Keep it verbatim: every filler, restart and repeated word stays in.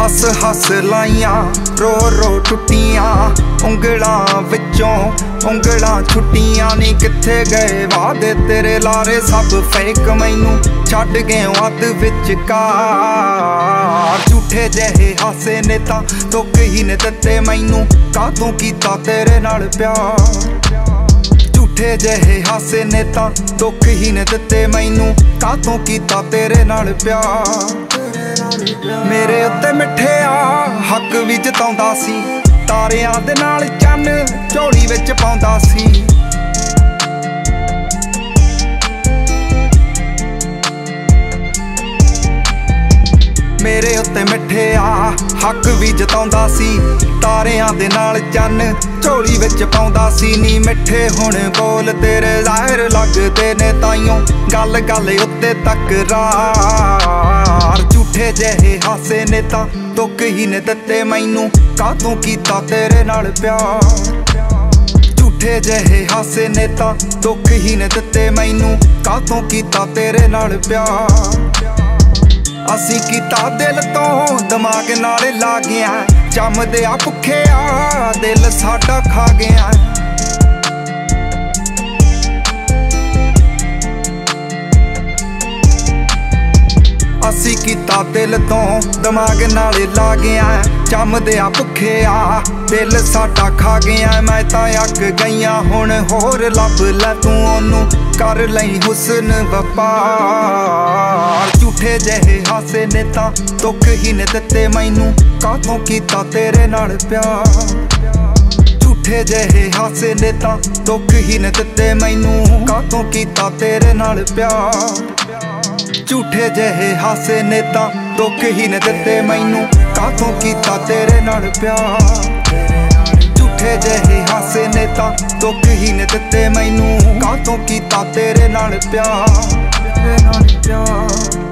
हस हस लाइयां रो रो टुटियां उंगलां विचों उंगलां छुट्टियां नी किथे गए वादे तेरे लारे सब फेक मैनू छड्ड गए अद विचकार झूठे जहे हासे ने तां दुख ही ने दित्ते मैनू कातों कीता तेरे नाल प्यार झूठे जहे हासे ने तां दुख ही ने दित्ते मैनू कातों कीता तेरे नाल प्यार मेरे उत्ते मिठिया हक भी जताउंदा सी तारियां दे नाल चन्न झोली विच पाउंदा सी मेरे उत्ते मिठिया हक भी जताउंदा सी तारियां दे नाल चन्न झोली विच पाउंदा सी नी मिठे हुण बोल तेरे ज़ाहिर लगदे ने ताइयों गल गल उत्ते तकरार झूठे जहे हासे ने तां दुख ही ने दित्ते मैनू कातों कीता तेरे नाल प्यार झूठे जहे हासे ने तां दुख ही ने दित्ते मैनू कातों कीता तेरे नाल प्यार असी कीता दिल तो दिमाग नाल ला गया जमदे आ भुखिया दिल साडा खा गया असी कीता दिल तो दिमाग नाल ला गया जमदे आ भुखिया दिल साडा खा गया मैं तां अक गईया हुण होर लभ लै तू ओनू कर लई हुस्न वपार झूठे जहे हासे ने तां दुख ही ने दित्ते मैनू कातों कीता तेरे नाल प्यार झूठे जहे हासे ने तां दुख ही ने दित्ते मैनू कातों कीता तेरे नाल प्यार झूठे जहे हासे ने तां दुख ही ने दित्ते मैनू कातों कीता तेरे नाल प्यार झूठे जहे हासे ने तां दुख ही ने दित्ते मैनू कातों कीता तेरे नाल प्यार तेरे नाल प्यार।